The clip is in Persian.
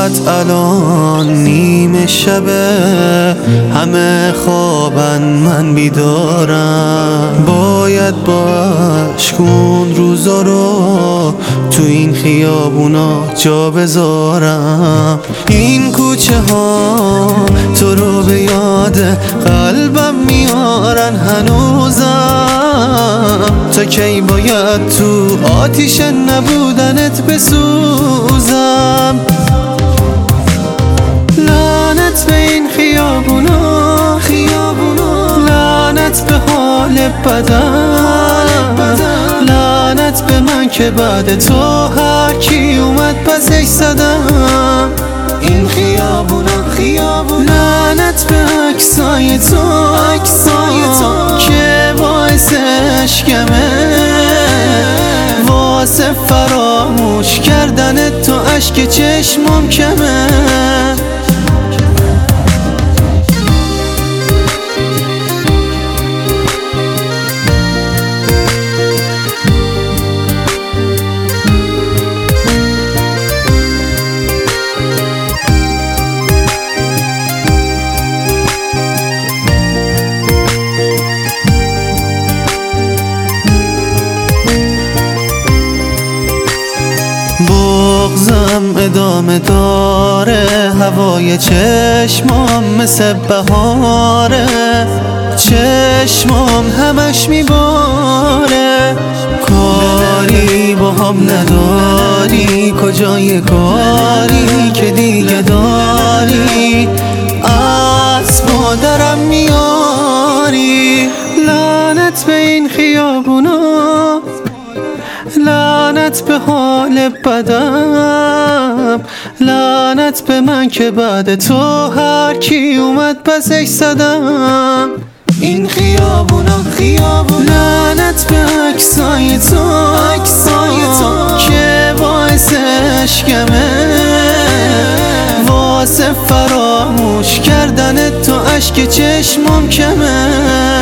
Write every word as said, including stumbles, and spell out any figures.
ساعت الان نیمه شبه، همه خوابن من بیدارم. باید با اشکون روزا رو تو این خیابونا جا بذارم. این کوچه ها تو رو به یاد قلبم میارن هنوزم. تا کی باید تو آتیش نبودنت بسوزم؟ لعنت به این خیابونا، خیابونا، لعنت به حال بدن، لعنت به من که بعد تو هر کی اومد پسش زدم. این خیابونا، خیابونا، لعنت به عکسای تو، عکسای تو که باعث عشقمه، واسه فراموش کردن تو اشک چشمم کمه. بغضم ادامه داره، هوای چشمام مثل بهاره، چشمام همش میباره. کاری با هم نداری، کجای کاری که دیگه داری از مادرم میاری. لعنت به این خیابونا، لعنت به حال بدم، لعنت به من که بعد تو هر کی اومد پسش زدم. این خیابونا، خیابونا، لعنت به عکسای تو، عکسای تو که باعث عشقمه، واسه فراموش کردن تو اشک چشمم کمه.